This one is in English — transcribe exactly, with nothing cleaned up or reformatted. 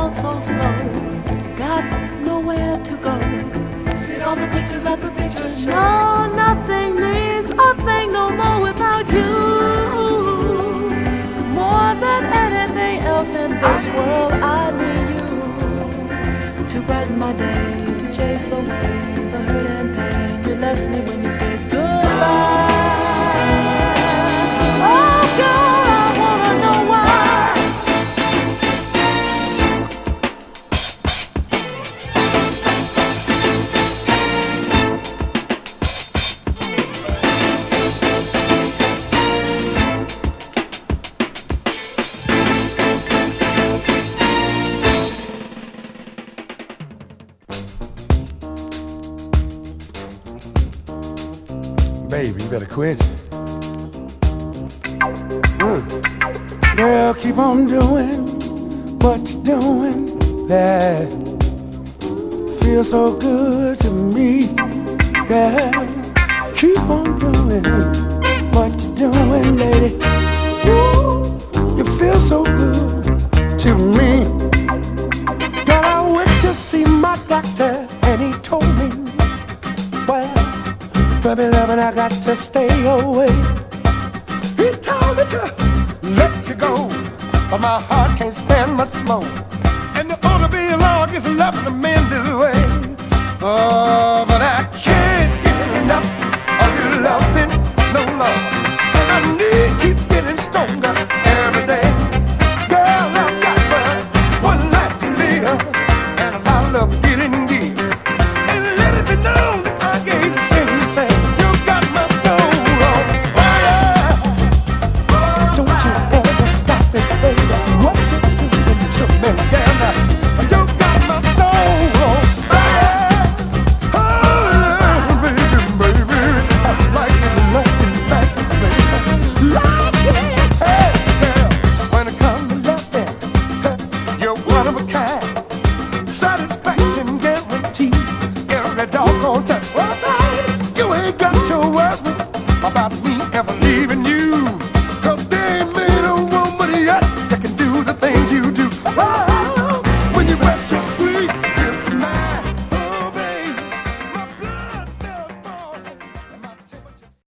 all so slow. Got nowhere to go. See all the pictures that the pictures show. No, nothing means a thing no more without you. More than anything else in this world, I need you to brighten my day, to chase away the hurt and pain. You left me when you said goodbye. Oh, girl, I wanna know why. Baby, you better quit. Mm. Girl, keep on doing what you're doing. That feels so good to me. Girl, keep on doing what you're doing, lady. Ooh, you feel so good to me. Girl, I went to see my doctor and he told me, well, from eleven I got to stay away. He told me to let you go, but my heart can't stand much more. And the only be long is left to mend this way. Oh, but I can't get enough of your loving no more. And my need keeps getting stronger every day. Girl, I've got but one life to live, and a lot of love to get in deep. And let it be known that I gave you sin to say. One of a kind.